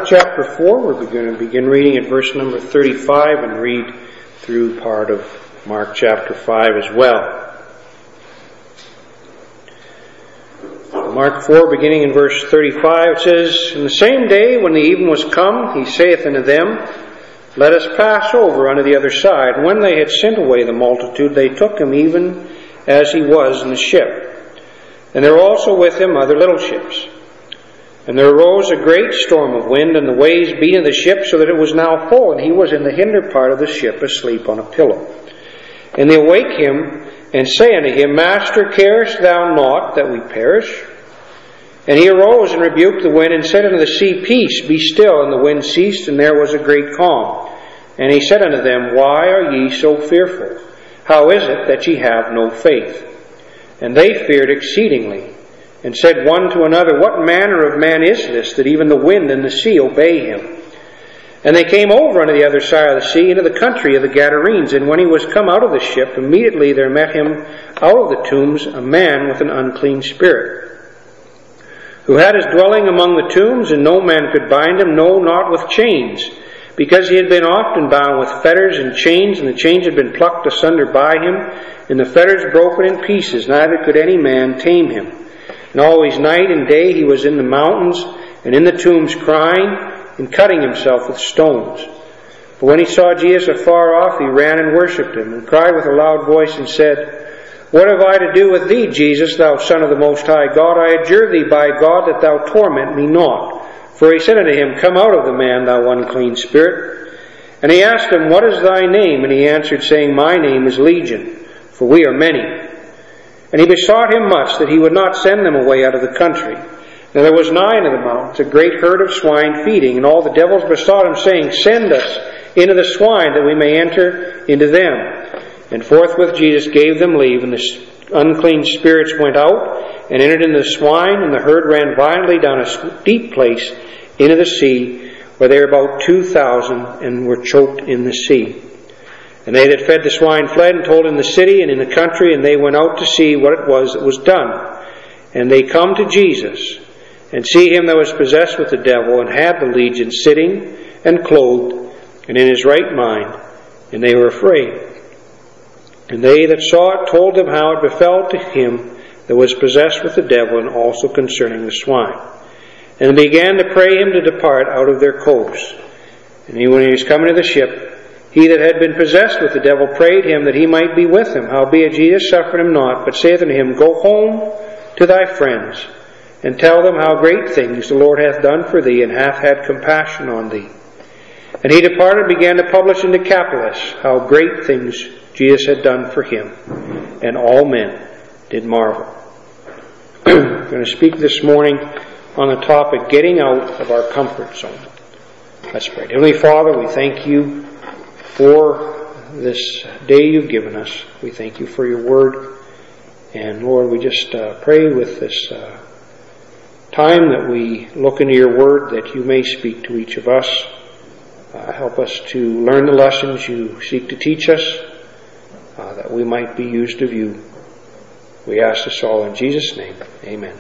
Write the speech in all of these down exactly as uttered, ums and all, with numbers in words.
chapter four, we're going to begin reading at verse number thirty-five and read through part of Mark chapter five as well. Mark four, beginning in verse thirty-five, it says, "In the same day when the even was come, he saith unto them, Let us pass over unto the other side. And when they had sent away the multitude, they took him even as he was in the ship. And there were also with him other little ships. And there arose a great storm of wind, and the waves beat into the ship, so that it was now full, and he was in the hinder part of the ship, asleep on a pillow. And they awake him, and say unto him, Master, carest thou not that we perish? And he arose and rebuked the wind, and said unto the sea, Peace, be still. And the wind ceased, and there was a great calm. And he said unto them, Why are ye so fearful? How is it that ye have no faith? And they feared exceedingly, and said one to another, What manner of man is this, that even the wind and the sea obey him? And they came over unto the other side of the sea, into the country of the Gadarenes. And when he was come out of the ship, immediately there met him out of the tombs a man with an unclean spirit, who had his dwelling among the tombs, and no man could bind him, no, not with chains, because he had been often bound with fetters and chains, and the chains had been plucked asunder by him, and the fetters broken in pieces, neither could any man tame him. And always night and day he was in the mountains, and in the tombs crying, and cutting himself with stones. But when he saw Jesus afar off, he ran and worshipped him, and cried with a loud voice, and said, What have I to do with thee, Jesus, thou Son of the Most High God? I adjure thee by God that thou torment me not. For he said unto him, Come out of the man, thou unclean spirit. And he asked him, What is thy name? And he answered, saying, My name is Legion, for we are many. And he besought him much that he would not send them away out of the country. Now there was nigh unto the mountains a great herd of swine feeding, and all the devils besought him, saying, Send us into the swine, that we may enter into them. And forthwith Jesus gave them leave, and the unclean spirits went out, and entered into the swine, and the herd ran violently down a steep place into the sea, where they were about two thousand, and were choked in the sea. And they that fed the swine fled, and told in the city and in the country, and they went out to see what it was that was done. And they come to Jesus, and see him that was possessed with the devil, and had the legion, sitting and clothed, and in his right mind, and they were afraid. And they that saw it told them how it befell to him that was possessed with the devil, and also concerning the swine. And they began to pray him to depart out of their coasts. And he, when he was coming to the ship, he that had been possessed with the devil prayed him that he might be with him. Howbeit Jesus suffered him not, but saith unto him, Go home to thy friends, and tell them how great things the Lord hath done for thee, and hath had compassion on thee. And he departed and began to publish in Decapolis how great things Jesus had done for him. And all men did marvel. I'm going to speak this morning on the topic, getting out of our comfort zone. Let's pray. Heavenly Father, we thank you for this day you've given us. We thank you for your word. And Lord, we just uh, pray with this uh, time that we look into your word, that you may speak to each of us. Uh, help us to learn the lessons you seek to teach us, uh, that we might be used of you. We ask this all in Jesus' name. Amen.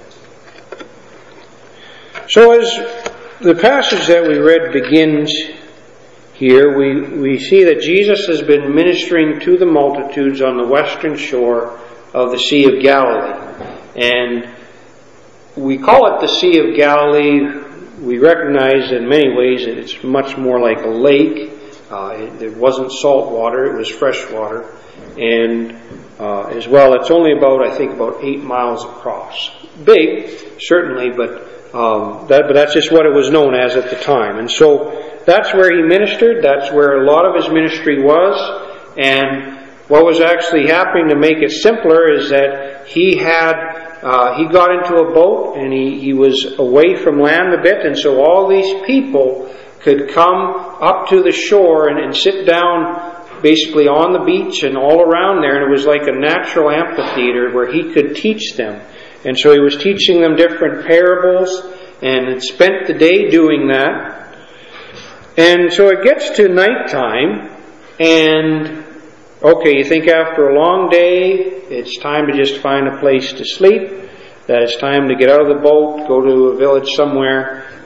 So as the passage that we read begins here, we, we see that Jesus has been ministering to the multitudes on the western shore of the Sea of Galilee. And we call it the Sea of Galilee. We recognize in many ways that it's much more like a lake. Uh, it, it wasn't salt water, it was fresh water. And uh, as well, it's only about, I think, about eight miles across. Big, certainly, but um, that, but that's just what it was known as at the time. And so that's where he ministered. That's where a lot of his ministry was. And what was actually happening, to make it simpler, is that he had Uh, he got into a boat, and he, he was away from land a bit, and so all these people could come up to the shore and, and sit down basically on the beach and all around there, and it was like a natural amphitheater where he could teach them. And so he was teaching them different parables, and had spent the day doing that. And so it gets to nighttime, and okay, you think after a long day, it's time to just find a place to sleep, that it's time to get out of the boat, go to a village somewhere,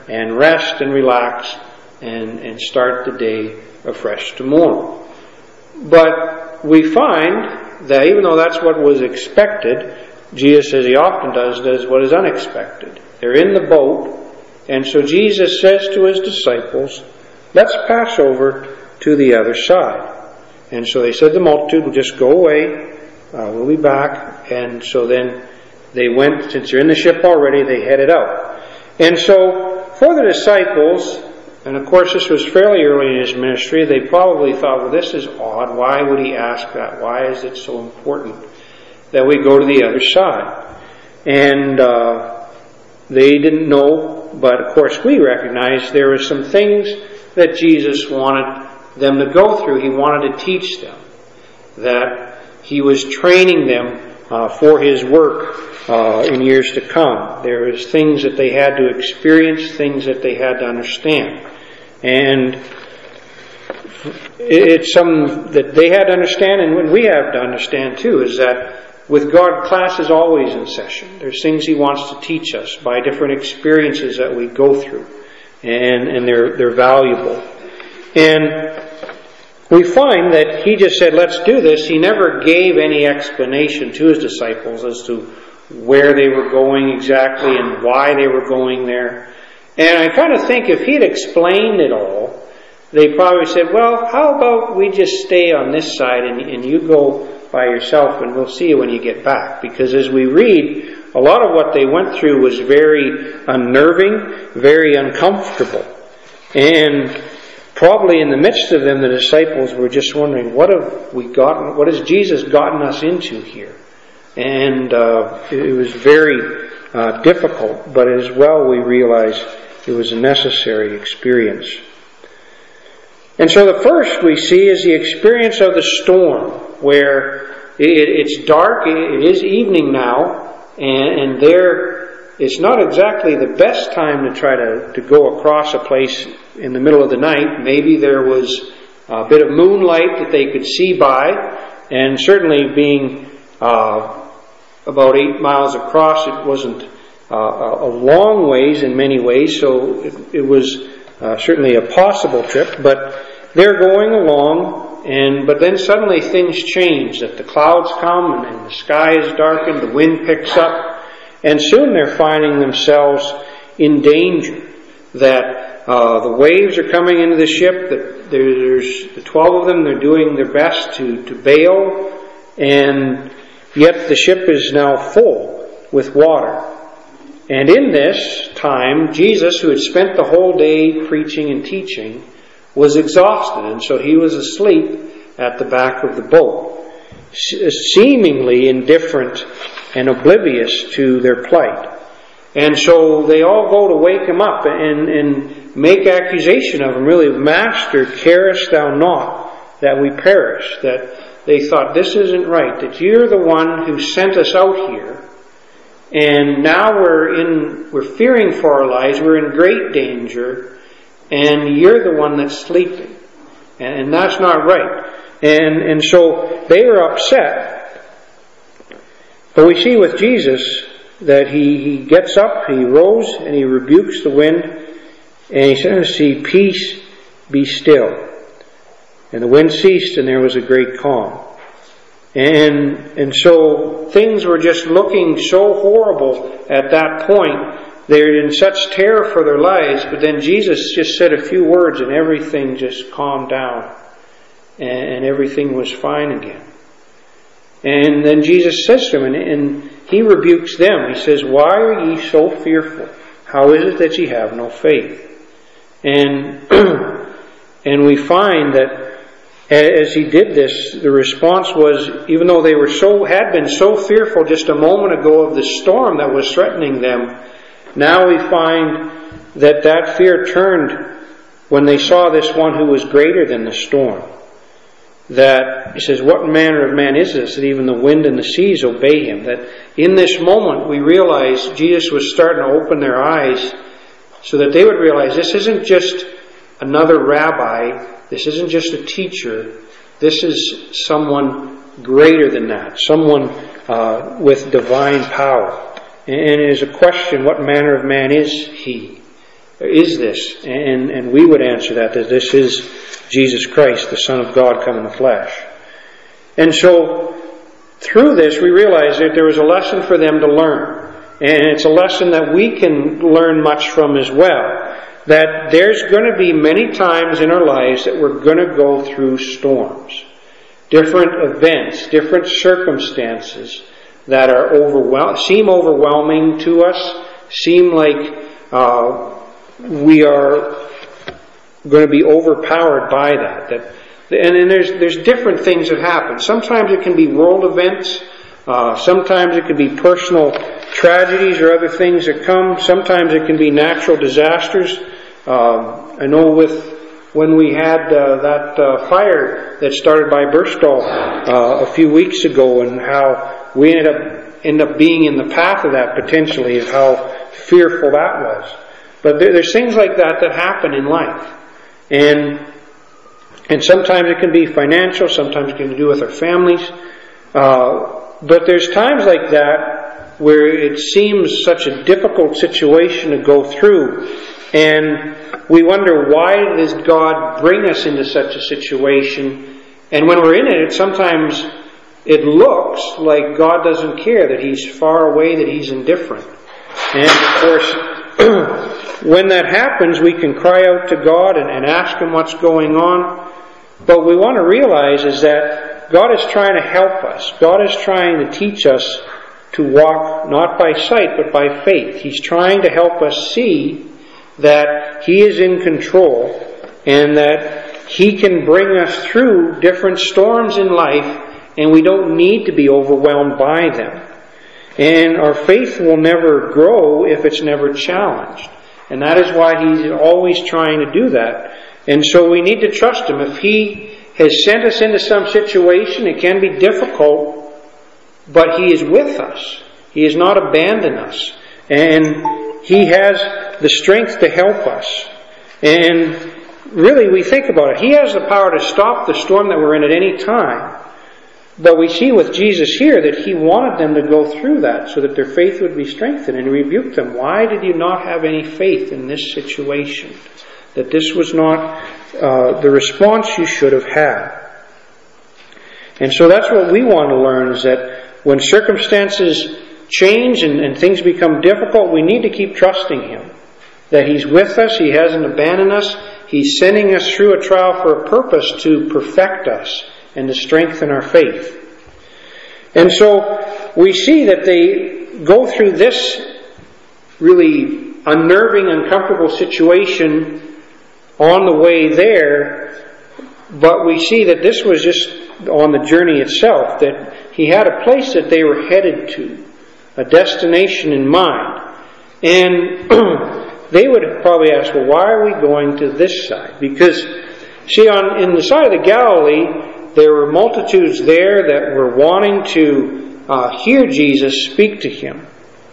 and rest and relax and, and start the day afresh tomorrow. But we find that even though that's what was expected, Jesus, as he often does, does what is unexpected. They're in the boat, and so Jesus says to his disciples, let's pass over to the other side. And so they said to the multitude, we'll just go away, uh, we'll be back. And so then they went, since they're in the ship already, they headed out. And so for the disciples, and of course this was fairly early in his ministry, they probably thought, well, this is odd. Why would he ask that? Why is it so important that we go to the other side? And uh, they didn't know, but of course we recognize there were some things that Jesus wanted them to go through. He wanted to teach them, that he was training them uh, for his work uh, in years to come. There was things that they had to experience, things that they had to understand. And it's something that they had to understand, and we have to understand too, is that with God, class is always in session. There's things he wants to teach us by different experiences that we go through, and, and they're, they're valuable. And we find that he just said, let's do this. He never gave any explanation to his disciples as to where they were going exactly and why they were going there. And I kind of think if he'd explained it all, they probably said, well, how about we just stay on this side and, and you go by yourself and we'll see you when you get back. Because as we read, a lot of what they went through was very unnerving, very uncomfortable. And probably in the midst of them, the disciples were just wondering, what have we gotten, what has Jesus gotten us into here? And uh, it was very uh, difficult, but as well we realize it was a necessary experience. And so the first we see is the experience of the storm, where it, it's dark, it is evening now, and, and there it's not exactly the best time to try to, to go across a place in the middle of the night. Maybe there was a bit of moonlight that they could see by, and certainly being uh, about eight miles across, it wasn't uh, a long ways in many ways, so it, it was uh, certainly a possible trip, but they're going along, and but then suddenly things change, that the clouds come and the sky is darkened, the wind picks up, and soon they're finding themselves in danger, that uh, the waves are coming into the ship, that there's the twelve of them, they're doing their best to, to bail, and yet the ship is now full with water. And in this time, Jesus, who had spent the whole day preaching and teaching, was exhausted, and so he was asleep at the back of the boat, seemingly indifferent and oblivious to their plight. And so they all go to wake him up and, and make accusation of him, really, Master, carest thou not that we perish? That they thought, this isn't right, that you're the one who sent us out here, and now we're in, we're fearing for our lives, we're in great danger, and you're the one that's sleeping. And, and that's not right. And, and so they were upset. But we see with Jesus that he, he gets up, he rose, and he rebukes the wind, and he says, see, peace, be still. And the wind ceased, and there was a great calm. And, and so things were just looking so horrible at that point. They're in such terror for their lives, but then Jesus just said a few words and everything just calmed down. And everything was fine again. And then Jesus says to them, and, and he rebukes them. He says, why are ye so fearful? How is it that ye have no faith? And, and we find that as he did this, the response was, even though they were so, had been so fearful just a moment ago of the storm that was threatening them, now we find that that fear turned when they saw this one who was greater than the storm. That, he says, what manner of man is this, that even the wind and the seas obey him? That in this moment we realize Jesus was starting to open their eyes so that they would realize this isn't just another rabbi, this isn't just a teacher, this is someone greater than that, someone uh, with divine power. And it is a question, what manner of man is he? is this? And, and we would answer that, that this is Jesus Christ, the Son of God come in the flesh. And so, through this, we realize that there was a lesson for them to learn. And it's a lesson that we can learn much from as well. That there's going to be many times in our lives that we're going to go through storms. Different events, different circumstances that are overwhel- seem overwhelming to us, seem like uh, we are going to be overpowered by that. That and then there's there's different things that happen. Sometimes it can be world events. Uh, sometimes it can be personal tragedies or other things that come. Sometimes it can be natural disasters. Um, I know with when we had uh, that uh, fire that started by Burstall uh, a few weeks ago, and how we ended up end up being in the path of that potentially, and how fearful that was. But there, there's things like that that happen in life, and and sometimes it can be financial, sometimes it can do with our families. Uh, but there's times like that where it seems such a difficult situation to go through, and we wonder, why does God bring us into such a situation? And when we're in it, sometimes it looks like God doesn't care, that He's far away, that He's indifferent. And of course, when that happens, we can cry out to God and, and ask Him what's going on. But we want to realize is that God is trying to help us. God is trying to teach us to walk not by sight, but by faith. He's trying to help us see that He is in control, and that He can bring us through different storms in life, and we don't need to be overwhelmed by them. And our faith will never grow if it's never challenged. And that is why He's always trying to do that. And so we need to trust Him. If He has sent us into some situation, it can be difficult, but He is with us. He has not abandoned us. And He has the strength to help us. And really, we think about it. He has the power to stop the storm that we're in at any time. But we see with Jesus here that He wanted them to go through that so that their faith would be strengthened, and rebuked them. Why did you not have any faith in this situation? That this was not uh, the response you should have had. And so that's what we want to learn, is that when circumstances change and, and things become difficult, we need to keep trusting Him. That He's with us, He hasn't abandoned us, He's sending us through a trial for a purpose to perfect us and to strengthen our faith. And so we see that they go through this really unnerving, uncomfortable situation on the way there, but we see that this was just on the journey itself, that He had a place that they were headed to, a destination in mind. And they would probably ask, well, why are we going to this side? Because, see, on in the side of the Galilee, there were multitudes there that were wanting to uh, hear Jesus speak to Him.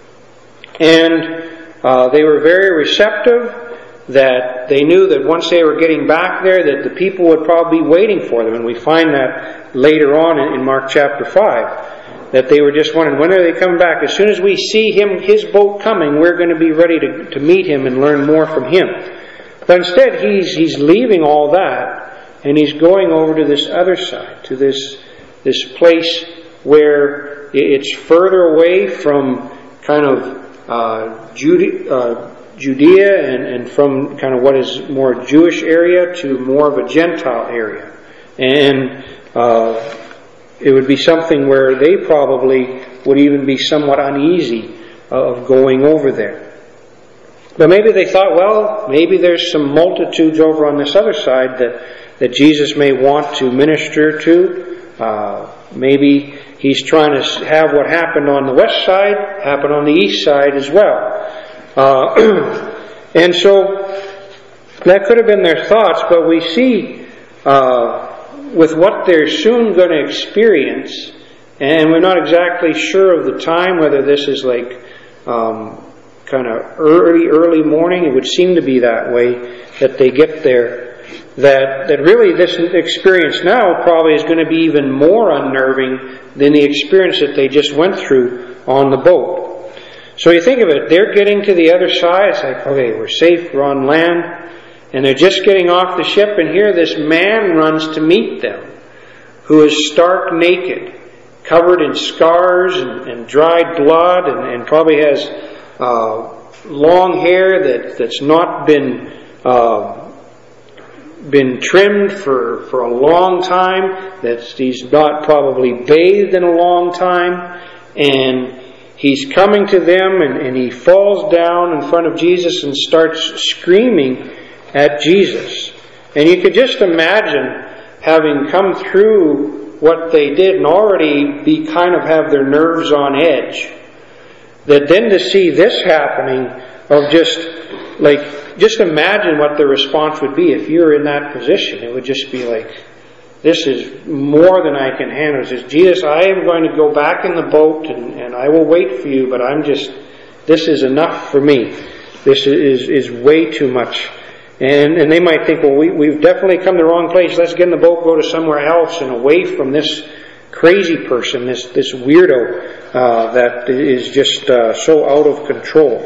And uh, they were very receptive, that they knew that once they were getting back there, that the people would probably be waiting for them. And we find that later on in Mark chapter five, that they were just wondering, when are they coming back? As soon as we see him, His boat coming, we're going to be ready to, to meet Him and learn more from Him. But instead, he's, he's leaving all that, and He's going over to this other side, to this, this place where it's further away from kind of uh, Jude, uh, Judea and, and from kind of what is more Jewish area to more of a Gentile area. And uh, it would be something where they probably would even be somewhat uneasy of going over there. But maybe they thought, well, maybe there's some multitudes over on this other side that, that Jesus may want to minister to. Uh, maybe He's trying to have what happened on the west side happen on the east side as well. Uh, and so that could have been their thoughts, but we see uh, with what they're soon going to experience, and we're not exactly sure of the time, whether this is like um, kind of early, early morning. It would seem to be that way, that they get there. That, that really this experience now probably is going to be even more unnerving than the experience that they just went through on the boat. So you think of it, they're getting to the other side. It's like, okay, we're safe, we're on land. And they're just getting off the ship, and here this man runs to meet them, who is stark naked, covered in scars and, and dried blood, and, and probably has uh, long hair that, that's not been uh, been trimmed for, for a long time, that he's not probably bathed in a long time, and he's coming to them, and, and he falls down in front of Jesus and starts screaming at Jesus. And you could just imagine having come through what they did and already be kind of have their nerves on edge, that then to see this happening, of just like, just imagine what the response would be if you were in that position. It would just be like, this is more than I can handle. It says, Jesus, I am going to go back in the boat and, and I will wait for you, but I'm just, this is enough for me. This is, is way too much. And, and they might think, well, we, we've definitely come to the wrong place. Let's get in the boat, go to somewhere else and away from this crazy person, this, this weirdo uh, that is just uh, so out of control.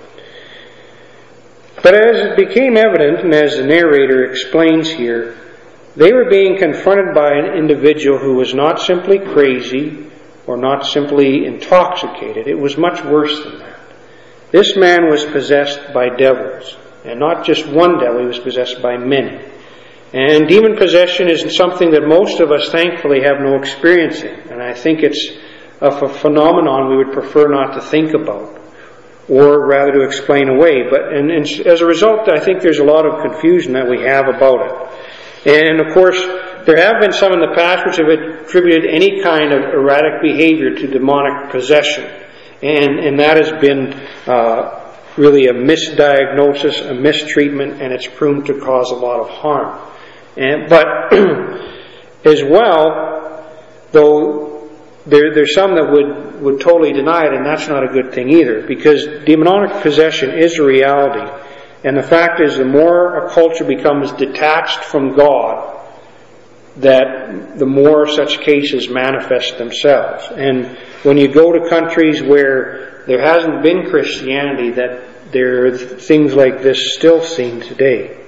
But as it became evident, and as the narrator explains here, they were being confronted by an individual who was not simply crazy or not simply intoxicated. It was much worse than that. This man was possessed by devils. And not just one devil, he was possessed by many. And demon possession is something that most of us thankfully have no experience in. And I think it's a phenomenon we would prefer not to think about, or rather to explain away. But and, and as a result, I think there's a lot of confusion that we have about it. And of course, there have been some in the past which have attributed any kind of erratic behavior to demonic possession. And, and that has been uh, really a misdiagnosis, a mistreatment, and it's proven to cause a lot of harm. And, but as well, though there, there's some that would, would totally deny it, and that's not a good thing either, because demonic possession is a reality. And the fact is, the more a culture becomes detached from God, that the more such cases manifest themselves. And when you go to countries where there hasn't been Christianity, that there are things like this still seen today.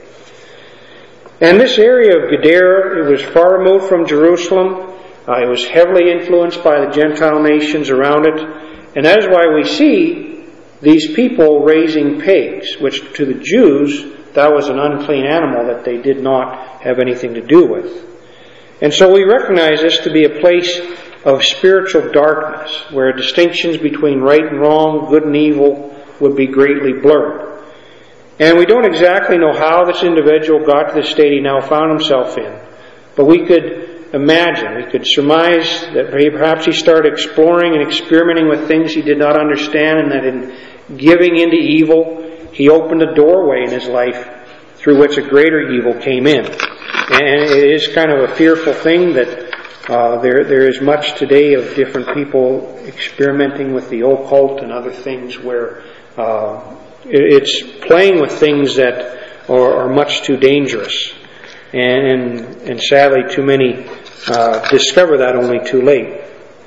And this area of Gadara, it was far removed from Jerusalem. Uh, it was heavily influenced by the Gentile nations around it. And that is why we see these people raising pigs, which to the Jews, that was an unclean animal that they did not have anything to do with. And so we recognize this to be a place of spiritual darkness, where distinctions between right and wrong, good and evil, would be greatly blurred. And we don't exactly know how this individual got to the state he now found himself in, but we could imagine, we could surmise that perhaps he started exploring and experimenting with things he did not understand, and that in giving into evil, he opened a doorway in his life through which a greater evil came in. And it is kind of a fearful thing that uh, there there is much today of different people experimenting with the occult and other things where uh, it's playing with things that are, are much too dangerous. And, and, and sadly, too many uh, discover that only too late.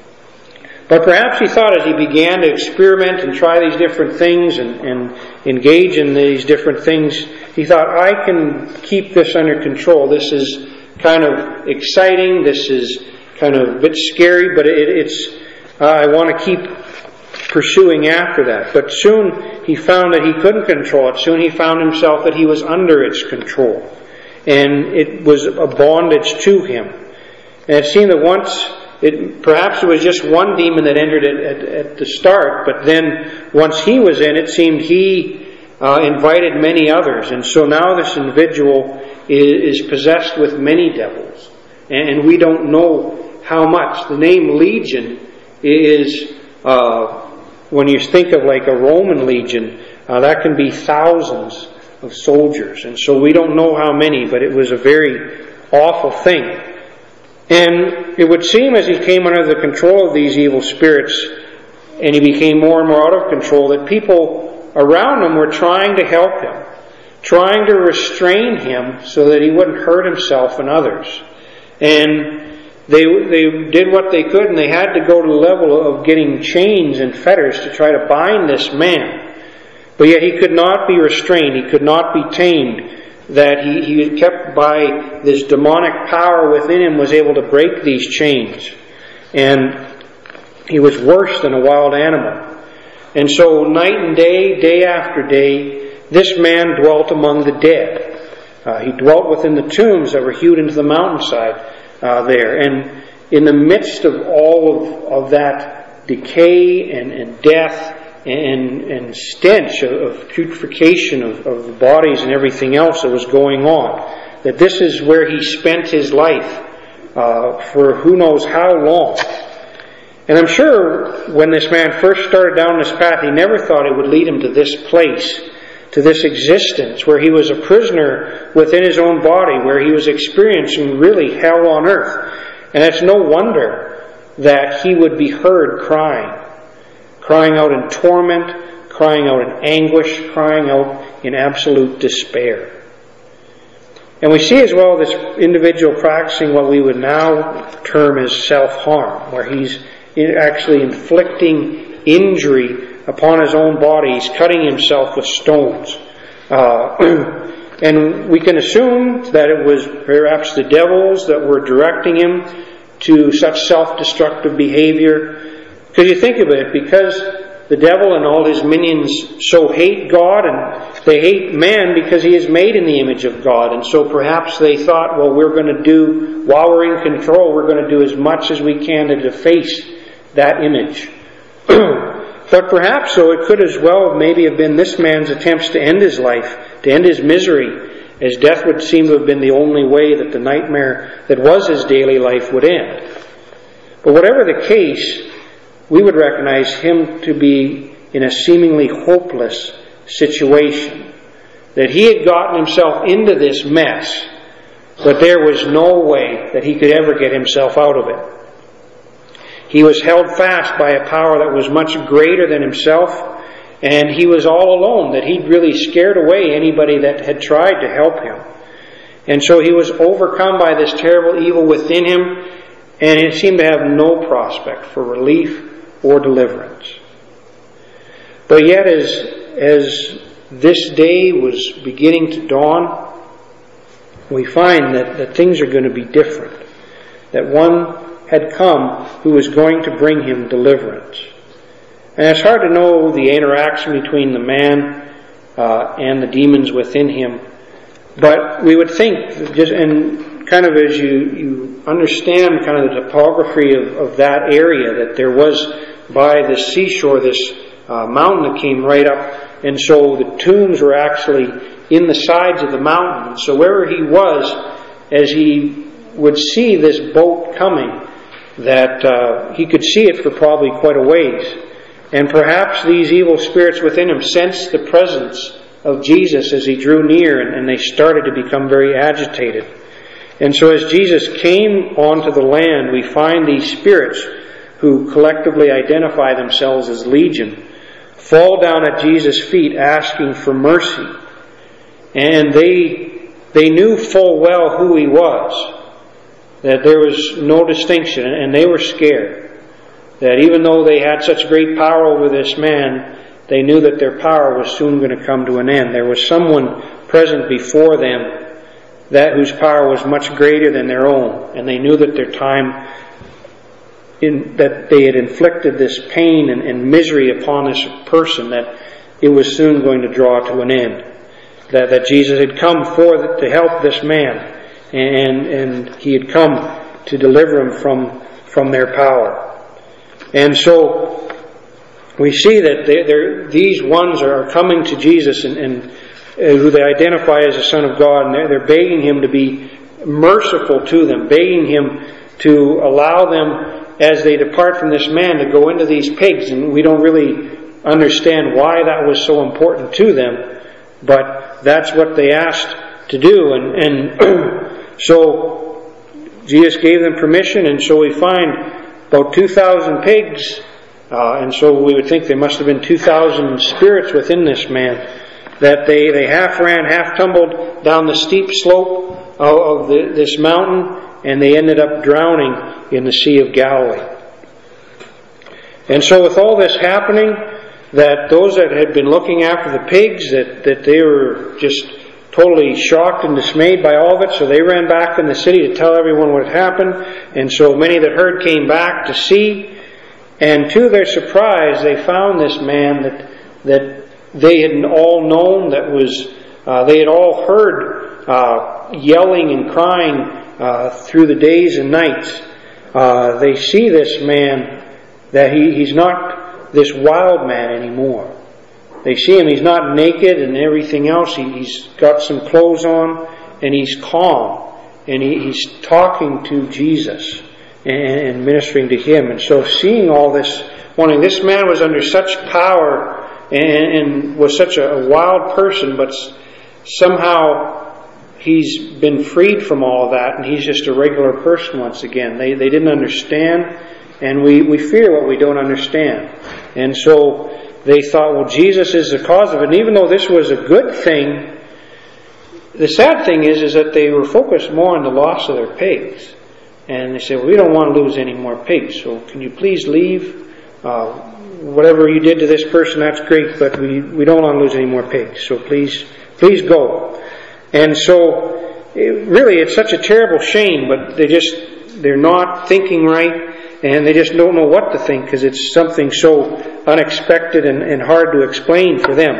But perhaps he thought as he began to experiment and try these different things and, and engage in these different things, he thought, I can keep this under control. This is kind of exciting. This is kind of a bit scary, but it, it's uh, I want to keep pursuing after that. But soon he found that he couldn't control it. Soon he found himself that he was under its control. And it was a bondage to him. And it seemed that once... It, perhaps it was just one demon that entered it at, at the start, but then once he was in, it seemed he uh, invited many others. And so now this individual is, is possessed with many devils. And, and we don't know how much. The name Legion is, uh, when you think of like a Roman legion, uh, that can be thousands of soldiers. And so we don't know how many, but it was a very awful thing. And it would seem as he came under the control of these evil spirits and he became more and more out of control that people around him were trying to help him, trying to restrain him so that he wouldn't hurt himself and others. And they they did what they could, and they had to go to the level of getting chains and fetters to try to bind this man. But yet he could not be restrained. He could not be tamed. That he, he kept by this demonic power within him was able to break these chains. And he was worse than a wild animal. And so night and day, day after day, this man dwelt among the dead. Uh, he dwelt within the tombs that were hewed into the mountainside uh, there. And in the midst of all of, of that decay and, and death and, and stench of, of putrefaction of, of the bodies and everything else that was going on, that this is where he spent his life uh, for who knows how long. And I'm sure when this man first started down this path, he never thought it would lead him to this place, to this existence, where he was a prisoner within his own body, where he was experiencing really hell on earth. And it's no wonder that he would be heard crying, crying out in torment, crying out in anguish, crying out in absolute despair. And we see as well this individual practicing what we would now term as self-harm, where he's actually inflicting injury upon his own body. He's cutting himself with stones. Uh, and we can assume that it was perhaps the devils that were directing him to such self-destructive behavior. Because you think of it, because the devil and all his minions so hate God, and they hate man because he is made in the image of God. And so perhaps they thought, well, we're going to do, while we're in control, we're going to do as much as we can to deface that image. But perhaps, so it could as well maybe have been this man's attempts to end his life, to end his misery, as death would seem to have been the only way that the nightmare that was his daily life would end. But whatever the case, we would recognize him to be in a seemingly hopeless situation. That he had gotten himself into this mess, but there was no way that he could ever get himself out of it. He was held fast by a power that was much greater than himself, and he was all alone, that he'd really scared away anybody that had tried to help him. And so he was overcome by this terrible evil within him, and it seemed to have no prospect for relief or deliverance. But yet as, as this day was beginning to dawn, we find that, that things are going to be different. That one had come who was going to bring him deliverance. And it's hard to know the interaction between the man uh, and the demons within him. But we would think, just and kind of as you, you understand kind of the topography of, of that area, that there was by the seashore this uh, mountain that came right up, and so the tombs were actually in the sides of the mountain. So wherever he was, as he would see this boat coming, that uh, he could see it for probably quite a ways. And perhaps these evil spirits within him sensed the presence of Jesus as he drew near, and, and they started to become very agitated. And so as Jesus came onto the land, we find these spirits, who collectively identify themselves as Legion, fall down at Jesus' feet asking for mercy. And they they knew full well who he was, that there was no distinction, and they were scared. That even though they had such great power over this man, they knew that their power was soon going to come to an end. There was someone present before them that whose power was much greater than their own, and they knew that their time, in, that they had inflicted this pain and, and misery upon this person, that it was soon going to draw to an end. That, that Jesus had come forth to help this man, and, and he had come to deliver him from, from their power. And so we see that they, these ones are coming to Jesus, and, and uh, who they identify as the Son of God, and they're, they're begging him to be merciful to them, begging him to allow them, as they depart from this man, to go into these pigs. And we don't really understand why that was so important to them, but that's what they asked to do. And, and so Jesus gave them permission, and so we find about two thousand pigs, uh, and so we would think there must have been two thousand spirits within this man, that they, they half ran, half tumbled down the steep slope of, of the, this mountain, and they ended up drowning in the Sea of Galilee. And so with all this happening, that those that had been looking after the pigs, that, that they were just totally shocked and dismayed by all of it, so they ran back in the city to tell everyone what had happened. And so many that heard came back to see, and to their surprise, they found this man that that they had all known, that was uh, they had all heard uh, yelling and crying uh, through the days and nights. Uh, they see this man, that he, he's not this wild man anymore. They see him, he's not naked and everything else. He, he's got some clothes on, and he's calm, and he, he's talking to Jesus and, and ministering to him. And so seeing all this, wanting, this man was under such power and, and was such a, a wild person, but somehow he's been freed from all of that, and he's just a regular person once again. They they didn't understand, and we, we fear what we don't understand. And so they thought, well, Jesus is the cause of it. And even though this was a good thing, the sad thing is, is that they were focused more on the loss of their pigs. And they said, well, we don't want to lose any more pigs, so can you please leave? Uh, whatever you did to this person, that's great, but we, we don't want to lose any more pigs, so please, please go. And so, it, really, it's such a terrible shame, but they just, they're not thinking right. And they just don't know what to think, because it's something so unexpected and, and hard to explain for them.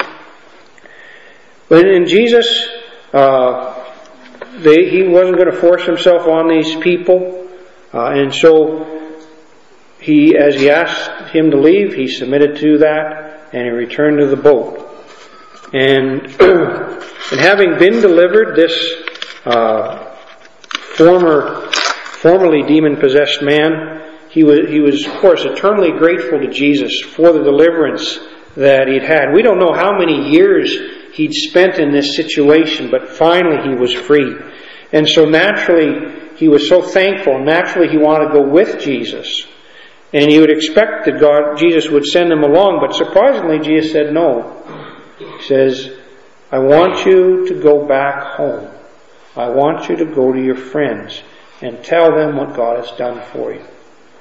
But in Jesus, uh, they, he wasn't going to force himself on these people. Uh, and so, he, as he asked him to leave, he submitted to that, and he returned to the boat. And, and having been delivered, this uh, former... formerly demon-possessed man, he was, he was, of course, eternally grateful to Jesus for the deliverance that he'd had. We don't know how many years he'd spent in this situation, but finally he was free. And so naturally, he was so thankful. Naturally, he wanted to go with Jesus. And he would expect that God, Jesus would send him along, but surprisingly, Jesus said no. He says, I want you to go back home. I want you to go to your friends and tell them what God has done for you.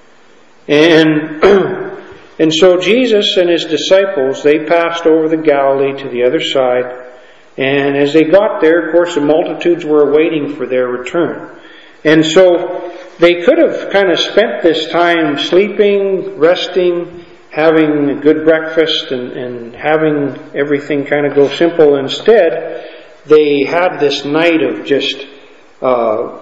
And and so Jesus and his disciples, they passed over the Galilee to the other side. And as they got there, of course, the multitudes were waiting for their return. And so they could have kind of spent this time sleeping, resting, having a good breakfast, and, and having everything kind of go simple. Instead, they had this night of just uh,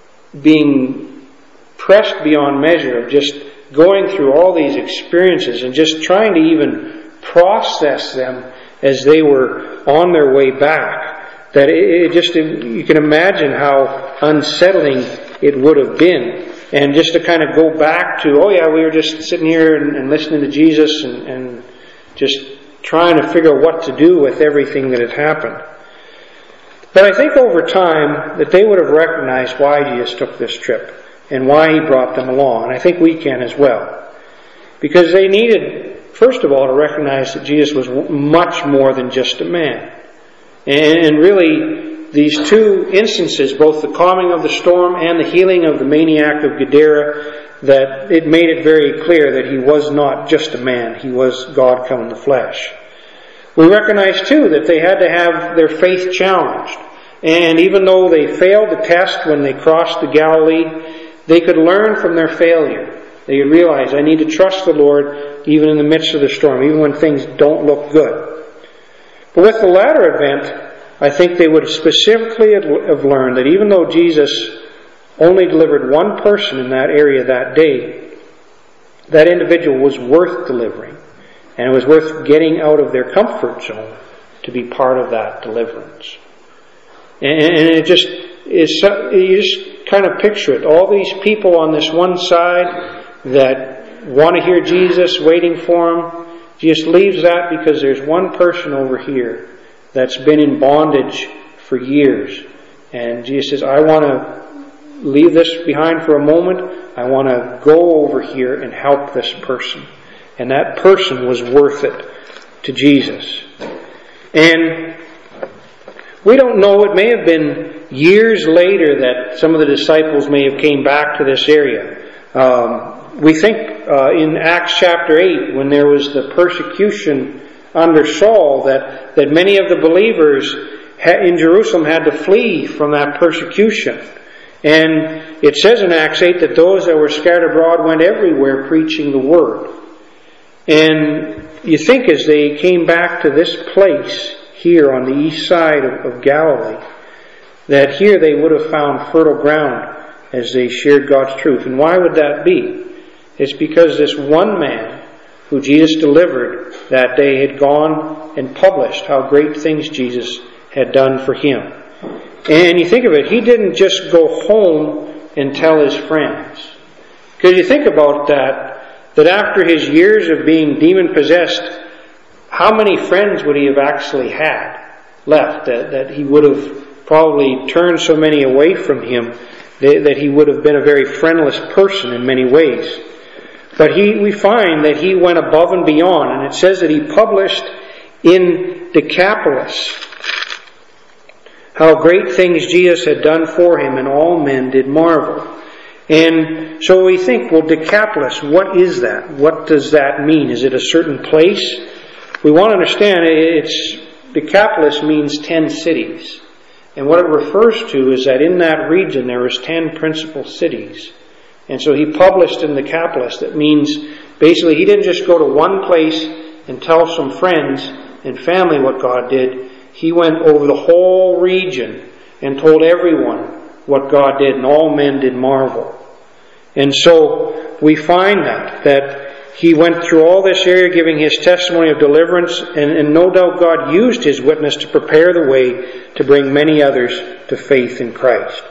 being pressed beyond measure, of just going through all these experiences and just trying to even process them as they were on their way back. That it, it just, you can imagine how unsettling it would have been. And just to kind of go back to, oh yeah, we were just sitting here and, and listening to Jesus and, and just trying to figure out what to do with everything that had happened. But I think over time that they would have recognized why Jesus took this trip and why he brought them along. And I think we can as well. Because they needed, first of all, to recognize that Jesus was much more than just a man. And really, these two instances, both the calming of the storm and the healing of the maniac of Gadara, that it made it very clear that he was not just a man. He was God come in the flesh. We recognize, too, that they had to have their faith challenged. And even though they failed the test when they crossed the Galilee, they could learn from their failure. They could realize, I need to trust the Lord even in the midst of the storm, even when things don't look good. But with the latter event, I think they would specifically have learned that even though Jesus only delivered one person in that area that day, that individual was worth delivering. And it was worth getting out of their comfort zone to be part of that deliverance. And it just is, you just kind of picture it. All these people on this one side that want to hear Jesus, waiting for him, Jesus leaves that because there's one person over here that's been in bondage for years. And Jesus says, I want to leave this behind for a moment. I want to go over here and help this person. And that person was worth it to Jesus. And we don't know, it may have been years later that some of the disciples may have came back to this area. Um, we think uh, in Acts chapter eight, when there was the persecution under Saul, that, that many of the believers in Jerusalem had to flee from that persecution. And it says in Acts eight that those that were scattered abroad went everywhere preaching the word. And you think as they came back to this place here on the east side of, of Galilee, that here they would have found fertile ground as they shared God's truth. And why would that be? It's because this one man who Jesus delivered that day had gone and published how great things Jesus had done for him. And you think of it, he didn't just go home and tell his friends. Because you think about that, that after his years of being demon-possessed, how many friends would he have actually had left? That, that he would have probably turned so many away from him that, that he would have been a very friendless person in many ways. But he, we find that he went above and beyond, and it says that he published in Decapolis how great things Jesus had done for him, and all men did marvel. And so we think, well, Decapolis, what is that? What does that mean? Is it a certain place? We want to understand it's Decapolis means ten cities. And what it refers to is that in that region there was ten principal cities. And so he published in Decapolis. That means basically he didn't just go to one place and tell some friends and family what God did. He went over the whole region and told everyone what God did, and all men did marvel. And so we find that, that he went through all this area giving his testimony of deliverance, and, and no doubt God used his witness to prepare the way to bring many others to faith in Christ.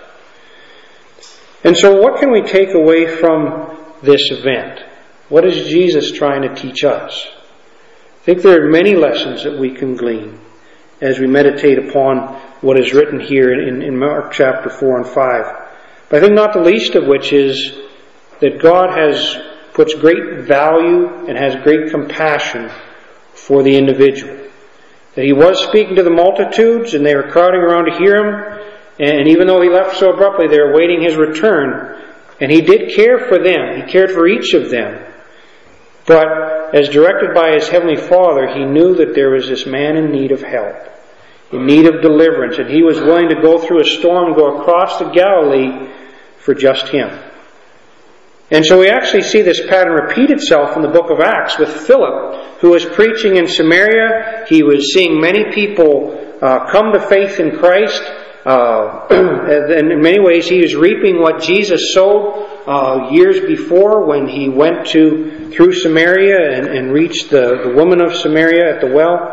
And so what can we take away from this event? What is Jesus trying to teach us? I think there are many lessons that we can glean as we meditate upon what is written here in, in Mark chapter four and five. But I think not the least of which is that God has puts great value and has great compassion for the individual. That he was speaking to the multitudes and they were crowding around to hear him, and even though he left so abruptly, they were awaiting his return. And he did care for them. He cared for each of them. But as directed by his heavenly Father, he knew that there was this man in need of help, in need of deliverance, and he was willing to go through a storm and go across the Galilee for just him. And so we actually see this pattern repeat itself in the book of Acts with Philip, who was preaching in Samaria. He was seeing many people uh, come to faith in Christ. Uh, and in many ways, he was reaping what Jesus sowed uh, years before when he went to through Samaria and, and reached the, the woman of Samaria at the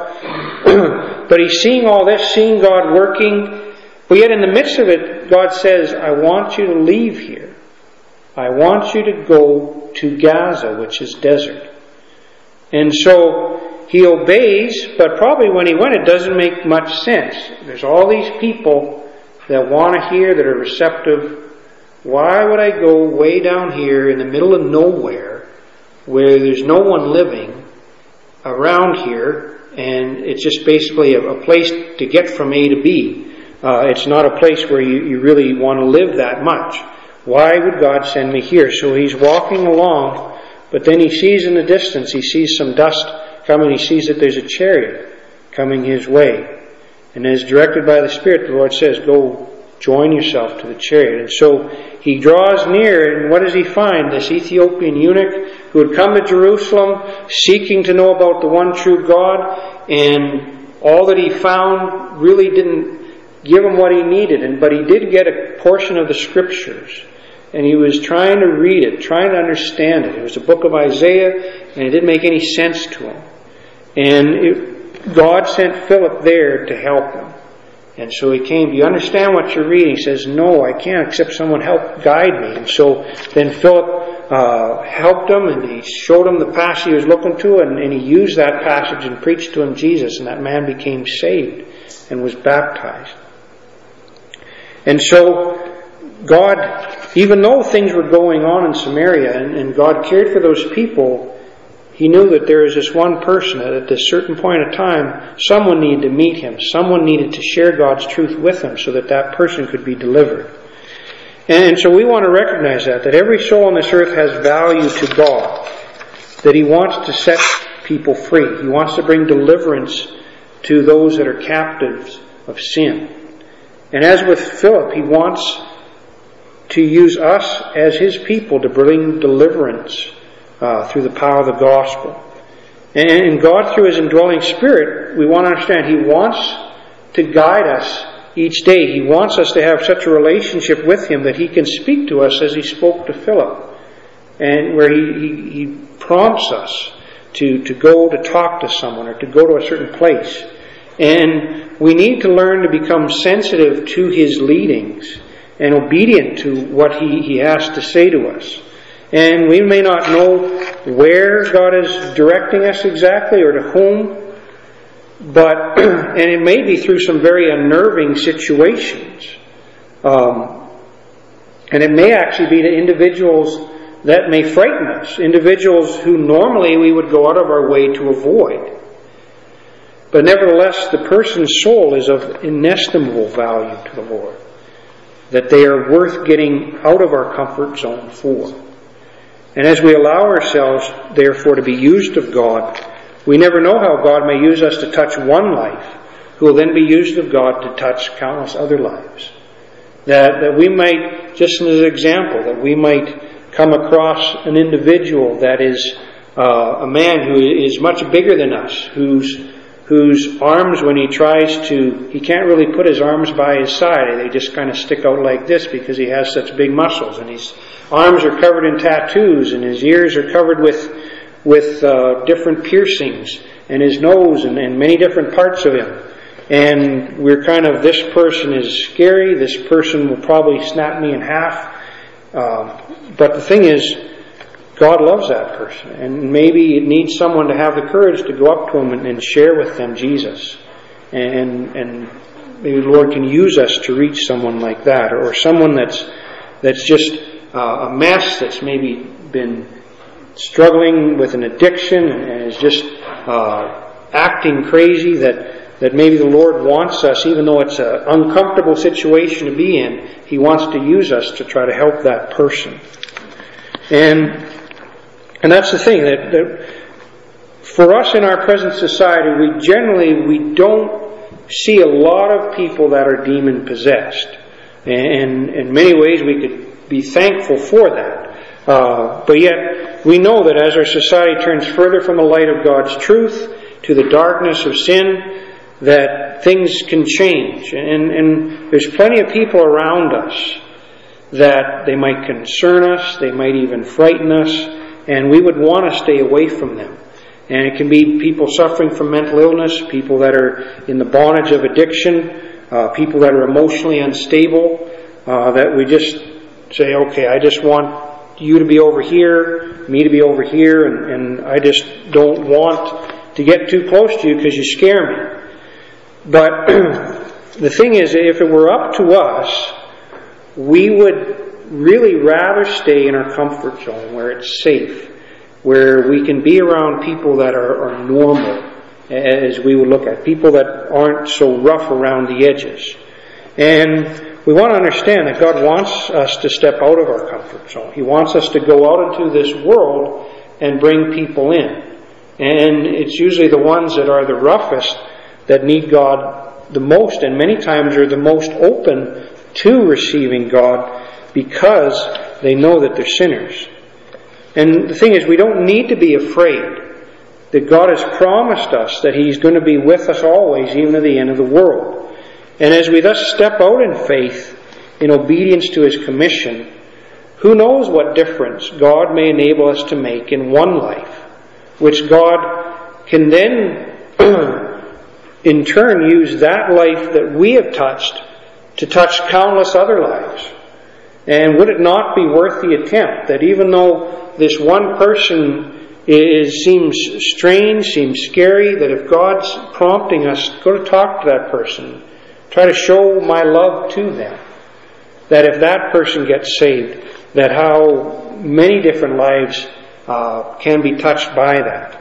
well. But he's seeing all this, seeing God working. But yet in the midst of it, God says, I want you to leave here. I want you to go to Gaza, which is desert. And so he obeys, but probably when he went, it doesn't make much sense. There's all these people that want to hear, that are receptive. Why would I go way down here in the middle of nowhere where there's no one living around here, and it's just basically a, a place to get from A to B. Uh, it's not a place where you, you really want to live that much. Why would God send me here? So he's walking along, but then he sees in the distance, he sees some dust coming. He sees that there's a chariot coming his way. And as directed by the Spirit, the Lord says, go join yourself to the chariot. And so he draws near, and what does he find? This Ethiopian eunuch who had come to Jerusalem seeking to know about the one true God, and all that he found really didn't give him what he needed, and but he did get a portion of the Scriptures. And he was trying to read it, trying to understand it. It was a book of Isaiah, and it didn't make any sense to him. And it, God sent Philip there to help him. And so he came, do you understand what you're reading? He says, no, I can't, except someone help guide me. And so then Philip uh, helped him, and he showed him the passage he was looking to, and, and he used that passage and preached to him Jesus, and that man became saved and was baptized. And so God, even though things were going on in Samaria, and, and God cared for those people, He knew that there was this one person that at this certain point of time, someone needed to meet him. Someone needed to share God's truth with him so that that person could be delivered. And so we want to recognize that, that every soul on this earth has value to God. That He wants to set people free. He wants to bring deliverance to those that are captives of sin. And as with Philip, He wants to use us as His people to bring deliverance uh, through the power of the gospel. And God, through His indwelling Spirit, we want to understand He wants to guide us each day. He wants us to have such a relationship with Him that He can speak to us as He spoke to Philip, and where He, he, he prompts us to, to go to talk to someone or to go to a certain place. And we need to learn to become sensitive to His leadings and obedient to what He, he has to say to us. And we may not know where God is directing us exactly or to whom, but, and it may be through some very unnerving situations. Um, and it may actually be to individuals that may frighten us, individuals who normally we would go out of our way to avoid. But nevertheless, the person's soul is of inestimable value to the Lord, that they are worth getting out of our comfort zone for. And as we allow ourselves, therefore, to be used of God, we never know how God may use us to touch one life, who will then be used of God to touch countless other lives. That, that we might, just as an example, that we might come across an individual that is uh, a man who is much bigger than us, whose whose arms, when he tries to, he can't really put his arms by his side. They just kind of stick out like this because he has such big muscles. And his arms are covered in tattoos, and his ears are covered with with uh, different piercings, and his nose, and, and many different parts of him. And we're kind of, this person is scary, this person will probably snap me in half. Uh, but the thing is, God loves that person, and maybe it needs someone to have the courage to go up to him and, and share with them Jesus. And, and maybe the Lord can use us to reach someone like that, or, or someone that's that's just uh, a mess, that's maybe been struggling with an addiction and is just uh, acting crazy, that, that maybe the Lord wants us, even though it's an uncomfortable situation to be in, He wants to use us to try to help that person. And and that's the thing, that, that for us in our present society, we generally, we don't see a lot of people that are demon-possessed. And in many ways we could be thankful for that. Uh, but yet, we know that as our society turns further from the light of God's truth to the darkness of sin, that things can change. And, and there's plenty of people around us that they might concern us, they might even frighten us, and we would want to stay away from them. And it can be people suffering from mental illness, people that are in the bondage of addiction, uh, people that are emotionally unstable, uh, that we just say, okay, I just want you to be over here, me to be over here, and, and I just don't want to get too close to you because you scare me. But the thing is, if it were up to us, we would really rather stay in our comfort zone where it's safe, where we can be around people that are, are normal, as we would look at, people that aren't so rough around the edges. And we want to understand that God wants us to step out of our comfort zone. He wants us to go out into this world and bring people in. And it's usually the ones that are the roughest that need God the most, and many times are the most open to receiving God because they know that they're sinners. And the thing is, we don't need to be afraid that God has promised us that He's going to be with us always, even to the end of the world. And as we thus step out in faith, in obedience to His commission, who knows what difference God may enable us to make in one life, which God can then in turn use that life that we have touched to touch countless other lives. And would it not be worth the attempt, that even though this one person is, seems strange, seems scary, that if God's prompting us, go to talk to that person, try to show my love to them, that if that person gets saved, that how many different lives uh, can be touched by that.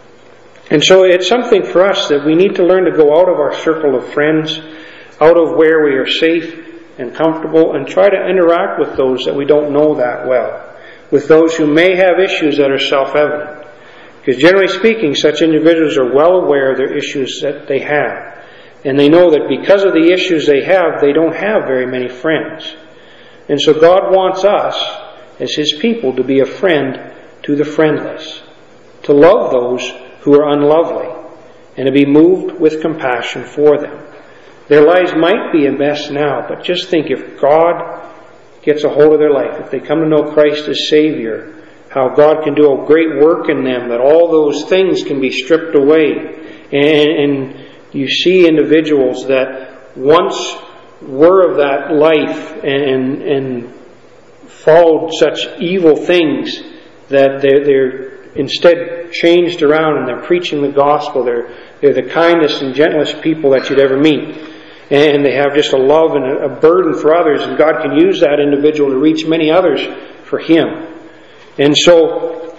And so it's something for us that we need to learn to go out of our circle of friends, out of where we are safe and comfortable, and try to interact with those that we don't know that well, with those who may have issues that are self-evident. Because generally speaking, such individuals are well aware of their issues that they have. And they know that because of the issues they have, they don't have very many friends. And so God wants us, as His people, to be a friend to the friendless, to love those who are unlovely, and to be moved with compassion for them. Their lives might be a mess now, but just think, if God gets a hold of their life, if they come to know Christ as Savior, how God can do a great work in them, that all those things can be stripped away. And, and you see individuals that once were of that life and, and followed such evil things, that they're, they're instead changed around and they're preaching the gospel. They're, they're the kindest and gentlest people that you'd ever meet. And they have just a love and a, a burden for others, and God can use that individual to reach many others for Him. And so,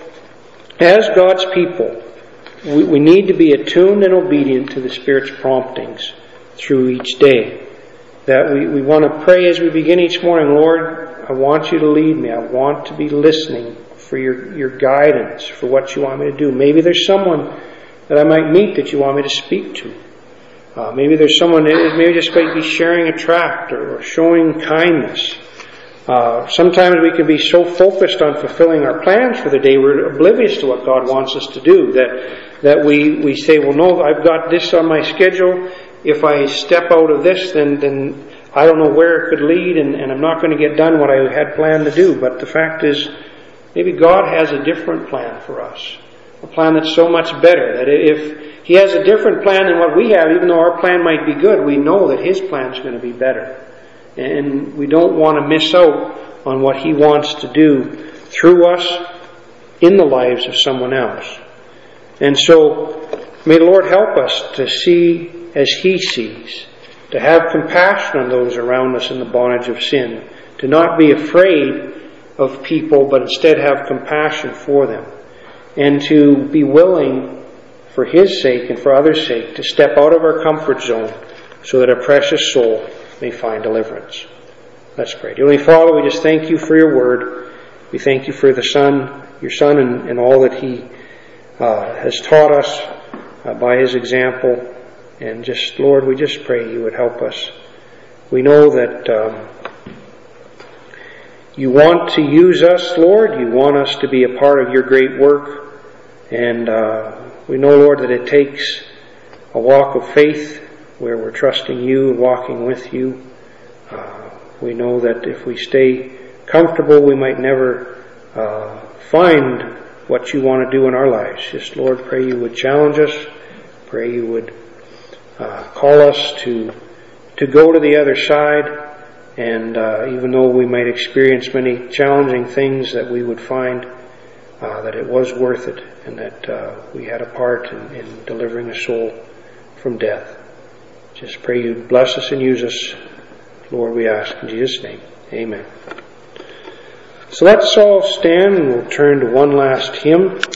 as God's people, we, we need to be attuned and obedient to the Spirit's promptings through each day. That we, we want to pray as we begin each morning, Lord, I want You to lead me. I want to be listening for your, your guidance, for what You want me to do. Maybe there's someone that I might meet that You want me to speak to. Uh, maybe there's someone, maybe just might be sharing a tract or, or showing kindness. Uh, sometimes we can be so focused on fulfilling our plans for the day, we're oblivious to what God wants us to do, that that we, we say, well, no, I've got this on my schedule. If I step out of this, then, then I don't know where it could lead, and, and I'm not going to get done what I had planned to do. But the fact is, maybe God has a different plan for us, a plan that's so much better, that if He has a different plan than what we have, even though our plan might be good, we know that His plan is going to be better. And we don't want to miss out on what He wants to do through us in the lives of someone else. And so, may the Lord help us to see as He sees, to have compassion on those around us in the bondage of sin, to not be afraid of people, but instead have compassion for them, and to be willing, for His sake and for others' sake, to step out of our comfort zone so that a precious soul may find deliverance. Let's pray. Dear Heavenly Father, we just thank You for Your Word. We thank You for the Son, Your Son, and, and all that He uh, has taught us uh, by His example. And just, Lord, we just pray You would help us. We know that um, You want to use us, Lord. You want us to be a part of Your great work. And uh, we know, Lord, that it takes a walk of faith where we're trusting You and walking with You. Uh, we know that if we stay comfortable, we might never uh, find what You want to do in our lives. Just, Lord, pray You would challenge us. Pray You would uh, call us to to go to the other side. And uh, even though we might experience many challenging things, that we would find uh, that it was worth it, and that uh, we had a part in, in delivering a soul from death. Just pray You bless us and use us, Lord, we ask in Jesus' name. Amen. So let's all stand and we'll turn to one last hymn.